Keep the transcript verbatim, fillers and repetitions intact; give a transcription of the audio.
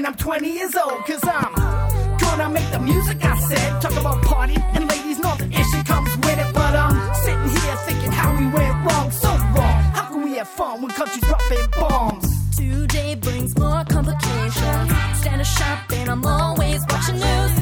I'm twenty years old, cause I'm gonna make the music I said. Talk about party, and ladies know the issue comes with it. But I'm sitting here thinking how we went wrong, so wrong. How can we have fun when country's dropping bombs? Today brings more complications. Stand a shop and I'm always watching news.